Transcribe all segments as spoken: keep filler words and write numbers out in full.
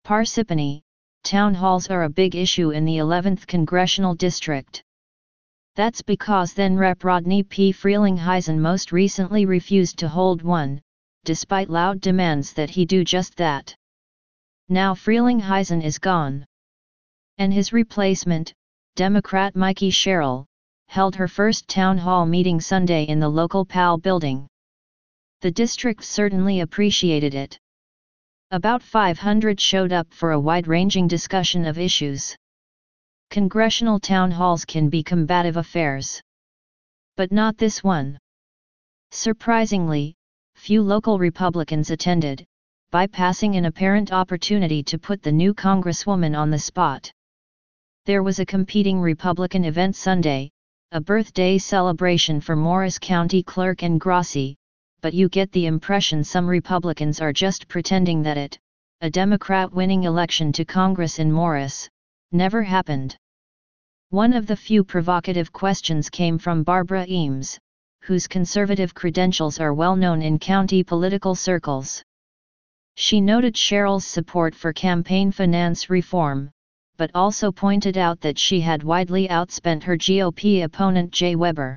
Parsippany, town halls are a big issue in the eleventh Congressional District. That's because then Representative Rodney P. Frelinghuysen most recently refused to hold one, despite loud demands that he do just that. Now Frelinghuysen is gone. And his replacement, Democrat Mikey Sherrill, held her first town hall meeting Sunday in the local P A L building. The district certainly appreciated it. About five hundred showed up for a wide-ranging discussion of issues. Congressional town halls can be combative affairs. But not this one. Surprisingly, few local Republicans attended, bypassing an apparent opportunity to put the new Congresswoman on the spot. There was a competing Republican event Sunday, a birthday celebration for Morris County Clerk Ann Grossi, but you get the impression some Republicans are just pretending that it, a Democrat winning election to Congress in Morris, never happened. One of the few provocative questions came from Barbara Eames, whose conservative credentials are well known in county political circles. She noted Sherrill's support for campaign finance reform, but also pointed out that she had widely outspent her G O P opponent Jay Weber.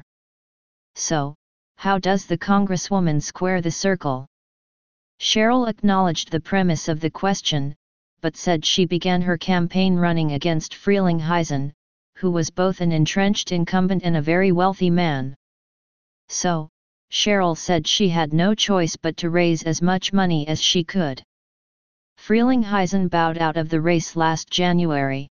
So, how does the Congresswoman square the circle? Sherrill acknowledged the premise of the question, but said she began her campaign running against Frelinghuysen, who was both an entrenched incumbent and a very wealthy man. So, Sherrill said she had no choice but to raise as much money as she could. Frelinghuysen bowed out of the race last January.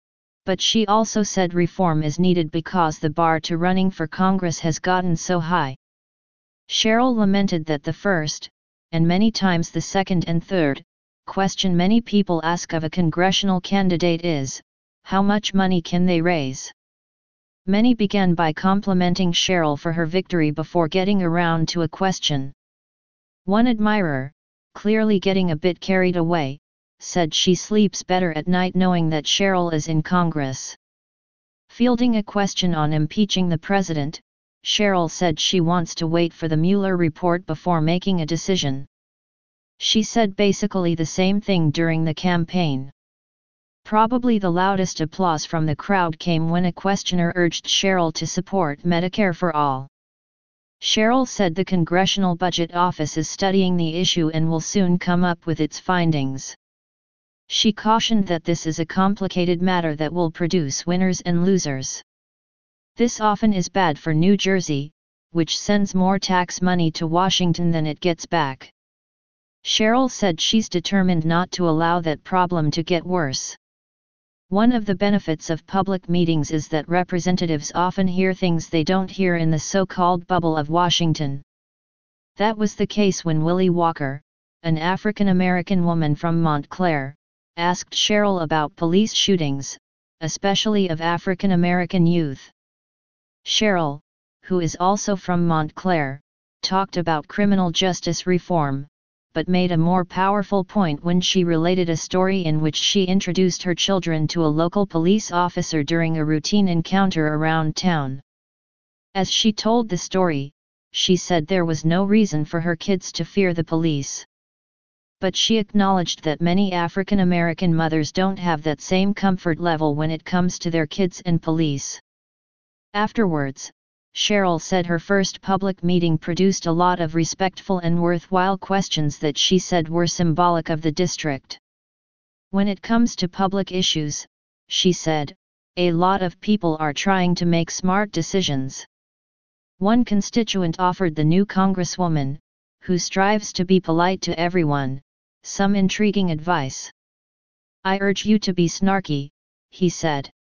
But she also said reform is needed because the bar to running for Congress has gotten so high. Sherrill lamented that the first, and many times the second and third, question many people ask of a congressional candidate is, how much money can they raise? Many began by complimenting Sherrill for her victory before getting around to a question. One admirer, clearly getting a bit carried away, said she sleeps better at night knowing that Sherrill is in Congress. Fielding a question on impeaching the president, Sherrill said she wants to wait for the Mueller report before making a decision. She said basically the same thing during the campaign. Probably the loudest applause from the crowd came when a questioner urged Sherrill to support Medicare for all. Sherrill said the Congressional Budget Office is studying the issue and will soon come up with its findings. She cautioned that this is a complicated matter that will produce winners and losers. This often is bad for New Jersey, which sends more tax money to Washington than it gets back. Sherrill said she's determined not to allow that problem to get worse. One of the benefits of public meetings is that representatives often hear things they don't hear in the so-called bubble of Washington. That was the case when Willie Walker, an African-American woman from Montclair, asked Sherrill about police shootings, especially of African-American youth. Sherrill, who is also from Montclair, talked about criminal justice reform, but made a more powerful point when she related a story in which she introduced her children to a local police officer during a routine encounter around town. As she told the story, she said there was no reason for her kids to fear the police. But she acknowledged that many African American mothers don't have that same comfort level when it comes to their kids and police. Afterwards, Sherrill said her first public meeting produced a lot of respectful and worthwhile questions that she said were symbolic of the district. When it comes to public issues, she said, a lot of people are trying to make smart decisions. One constituent offered the new Congresswoman, who strives to be polite to everyone, some intriguing advice. I urge you to be snarky, he said.